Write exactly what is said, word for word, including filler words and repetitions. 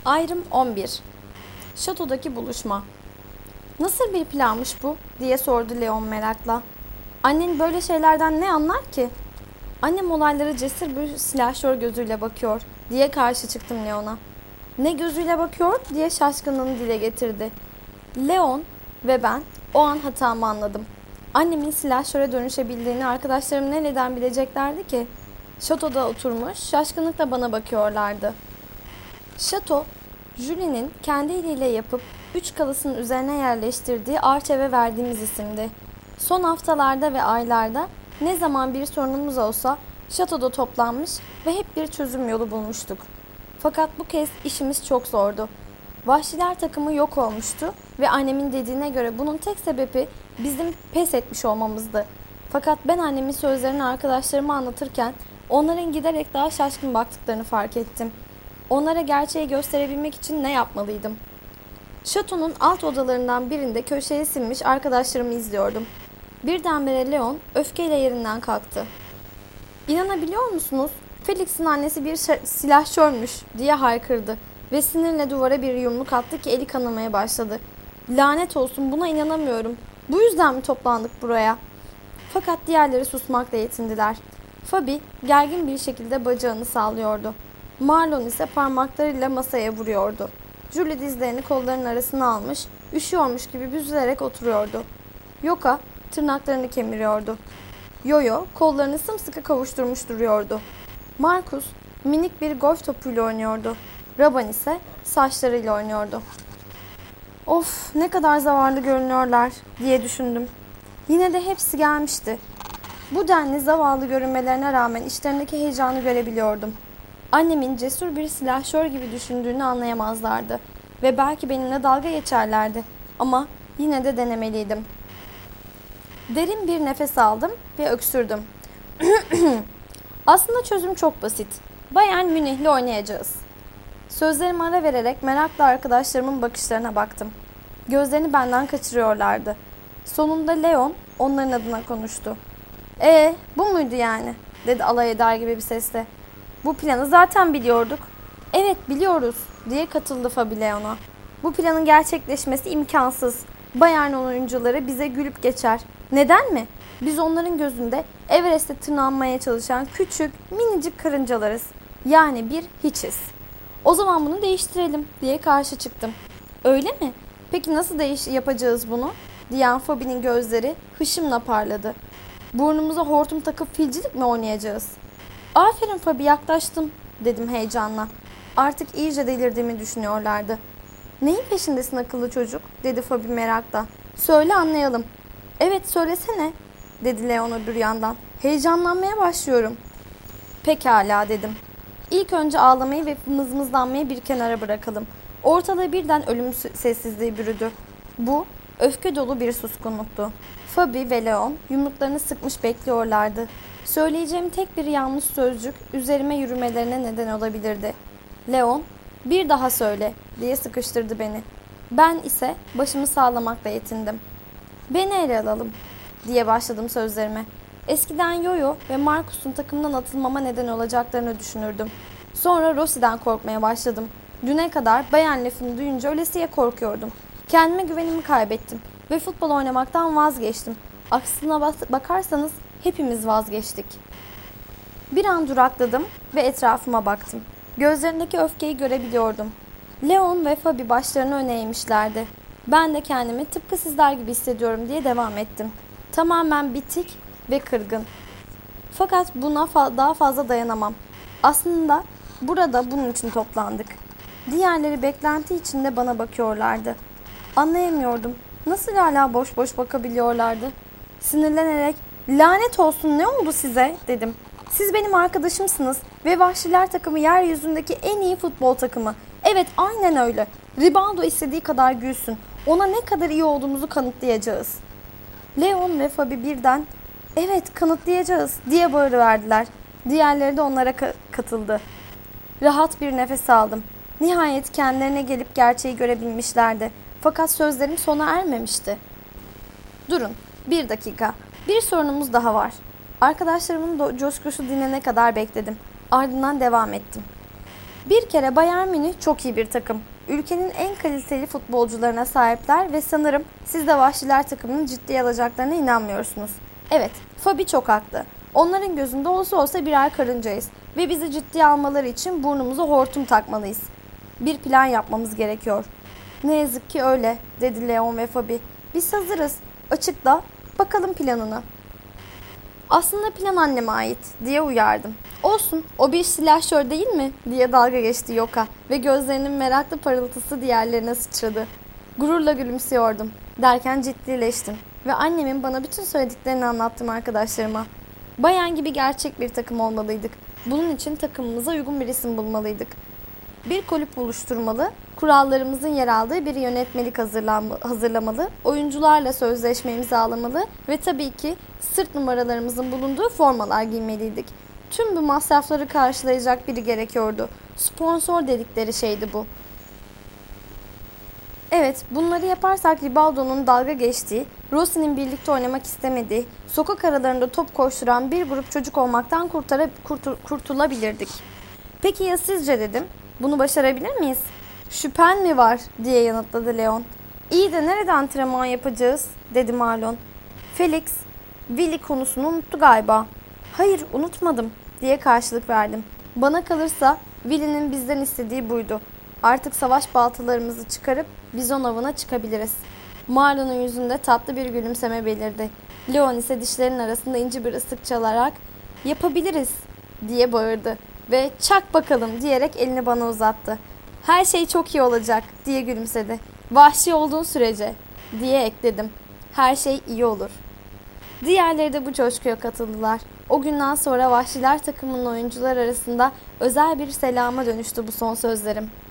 Ayrım on bir. Şatodaki buluşma. Nasıl bir planmış bu diye sordu Leon merakla. Annen böyle şeylerden ne anlar ki? Annem olaylara cesur bir silahşör gözüyle bakıyor diye karşı çıktım Leon'a. Ne gözüyle bakıyor diye şaşkınlığını dile getirdi. Leon ve ben o an hatamı anladım. Annemin silahşöre dönüşebildiğini arkadaşlarım nereden bileceklerdi ki? Şatoda oturmuş şaşkınlıkla bana bakıyorlardı. Şato, Julie'nin kendi eliyle yapıp üç kalasının üzerine yerleştirdiği arç eve verdiğimiz isimdi. Son haftalarda ve aylarda ne zaman bir sorunumuz olsa şatoda toplanmış ve hep bir çözüm yolu bulmuştuk. Fakat bu kez işimiz çok zordu. Vahşiler takımı yok olmuştu ve annemin dediğine göre bunun tek sebebi bizim pes etmiş olmamızdı. Fakat ben annemin sözlerini arkadaşlarıma anlatırken onların giderek daha şaşkın baktıklarını fark ettim. Onlara gerçeği gösterebilmek için ne yapmalıydım? Şatonun alt odalarından birinde köşeye sinmiş arkadaşlarımı izliyordum. Birdenbire Leon öfkeyle yerinden kalktı. "İnanabiliyor musunuz? Felix'in annesi bir silahşörmüş" diye haykırdı ve sinirle duvara bir yumruk attı ki eli kanamaya başladı. "Lanet olsun, buna inanamıyorum. Bu yüzden mi toplandık buraya?" Fakat diğerleri susmakla yetindiler. Fabi gergin bir şekilde bacağını sallıyordu. Marlon ise parmaklarıyla masaya vuruyordu. Julie dizlerini kollarının arasına almış, üşüyormuş gibi büzülerek oturuyordu. Yoka tırnaklarını kemiriyordu. Yoyo kollarını sımsıkı kavuşturmuş duruyordu. Marcus minik bir golf topuyla oynuyordu. Raban ise saçlarıyla oynuyordu. "Of, ne kadar zavallı görünüyorlar" diye düşündüm. Yine de hepsi gelmişti. Bu denli zavallı görünmelerine rağmen içlerindeki heyecanı görebiliyordum. Annemin cesur bir silahşör gibi düşündüğünü anlayamazlardı ve belki benimle dalga geçerlerdi ama yine de denemeliydim. Derin bir nefes aldım ve öksürdüm. Aslında çözüm çok basit. Bayern Münih'le oynayacağız. Sözlerime ara vererek merakla arkadaşlarımın bakışlarına baktım. Gözlerini benden kaçırıyorlardı. Sonunda Leon onların adına konuştu. "Ee, bu muydu yani?" dedi alay eder gibi bir sesle. "Bu planı zaten biliyorduk." "Evet, biliyoruz" diye katıldı Fabi Leon'a. "Bu planın gerçekleşmesi imkansız. Bayern oyuncuları bize gülüp geçer. Neden mi? Biz onların gözünde Everest'e tırmanmaya çalışan küçük, minicik karıncalarız. Yani bir hiçiz. O zaman bunu değiştirelim" diye karşı çıktım. "Öyle mi? Peki nasıl değiş yapacağız bunu?" diyen Fabi'nin gözleri hışımla parladı. "Burnumuza hortum takıp filcilik mi oynayacağız?" "Aferin Fabi, yaklaştım" dedim heyecanla. Artık iyice delirdiğimi düşünüyorlardı. "Neyin peşindesin akıllı çocuk?" dedi Fabi merakla. "Söyle, anlayalım." "Evet, söylesene" dedi Leon öbür yandan. "Heyecanlanmaya başlıyorum." "Pekala" dedim. "İlk önce ağlamayı ve mızmızlanmayı bir kenara bırakalım." Ortalığı birden ölüm sessizliği bürüdü. Bu öfke dolu bir suskunluktu. Fabi ve Leon yumruklarını sıkmış bekliyorlardı. Söyleyeceğim tek bir yanlış sözcük üzerime yürümelerine neden olabilirdi. Leon, "Bir daha söyle" diye sıkıştırdı beni. Ben ise başımı sağlamakla yetindim. "Beni ele alalım" diye başladım sözlerime. Eskiden Yoyo ve Marcus'un takımdan atılmama neden olacaklarını düşünürdüm. Sonra Rossi'den korkmaya başladım. Düne kadar Bayern lafını duyunca ölesiye korkuyordum. Kendime güvenimi kaybettim ve futbol oynamaktan vazgeçtim. Aslına bakarsanız hepimiz vazgeçtik. Bir an durakladım ve etrafıma baktım. Gözlerindeki öfkeyi görebiliyordum. Leon ve Fabi başlarını öne eğmişlerdi. Ben de kendimi tıpkı sizler gibi hissediyorum diye devam ettim. Tamamen bitik ve kırgın. Fakat buna fa- daha fazla dayanamam. Aslında burada bunun için toplandık. Diğerleri beklenti içinde bana bakıyorlardı. Anlayamıyordum. Nasıl hala boş boş bakabiliyorlardı? Sinirlenerek "Lanet olsun, ne oldu size?" dedim. "Siz benim arkadaşımsınız ve Vahşiler takımı yeryüzündeki en iyi futbol takımı. Evet, aynen öyle. Ribaldo istediği kadar gülsün. Ona ne kadar iyi olduğumuzu kanıtlayacağız." Leon ve Fabi birden "Evet, kanıtlayacağız" diye bağırıverdiler. Diğerleri de onlara ka- katıldı. Rahat bir nefes aldım. Nihayet kendilerine gelip gerçeği görebilmişlerdi. Fakat sözlerim sona ermemişti. "Durun, bir dakika. Bir sorunumuz daha var." Arkadaşlarımın coşkusu dinene kadar bekledim. Ardından devam ettim. Bir kere Bayern Münih çok iyi bir takım. Ülkenin en kaliteli futbolcularına sahipler ve sanırım siz de Vahşiler takımını ciddiye alacaklarına inanmıyorsunuz. Evet, Fabi çok haklı. Onların gözünde olsa olsa birer karıncayız ve bizi ciddiye almaları için burnumuza hortum takmalıyız. Bir plan yapmamız gerekiyor. Ne yazık ki öyle, dedi Leon ve Fabi. Biz hazırız. Açıkla, bakalım planını. Aslında plan anneme ait, diye uyardım. Olsun, o bir silahşör değil mi, diye dalga geçti Yoka ve gözlerinin meraklı parıltısı diğerlerine sıçradı. Gururla gülümsüyordum. Derken ciddileştim ve annemin bana bütün söylediklerini anlattım arkadaşlarıma. Bayan gibi gerçek bir takım olmalıydık. Bunun için takımımıza uygun bir isim bulmalıydık. Bir kulüp oluşturmalı, kurallarımızın yer aldığı bir yönetmelik hazırlamalı, oyuncularla sözleşme imzalamalı ve tabii ki sırt numaralarımızın bulunduğu formalar giymeliydik. Tüm bu masrafları karşılayacak biri gerekiyordu. Sponsor dedikleri şeydi bu. Evet, bunları yaparsak Ribaldo'nun dalga geçtiği, Rossi'nin birlikte oynamak istemediği, sokak aralarında top koşturan bir grup çocuk olmaktan kurtarıp kurtul- kurtulabilirdik. Peki ya sizce, dedim. Bunu başarabilir miyiz? Şüphen mi var, diye yanıtladı Leon. İyi de nerede antrenman yapacağız, dedi Marlon. Felix, Willy konusunu unuttu galiba. Hayır, unutmadım, diye karşılık verdim. Bana kalırsa Willy'nin bizden istediği buydu. Artık savaş baltalarımızı çıkarıp bizon avına çıkabiliriz. Marlon'un yüzünde tatlı bir gülümseme belirdi. Leon ise dişlerinin arasında ince bir ıslık çalarak "Yapabiliriz," diye bağırdı ve "Çak bakalım," diyerek elini bana uzattı. "Her şey çok iyi olacak," diye gülümsedi. "Vahşi olduğun sürece," diye ekledim. "Her şey iyi olur." Diğerleri de bu coşkuya katıldılar. O günden sonra Vahşiler takımının oyuncular arasında özel bir selama dönüştü bu son sözlerim.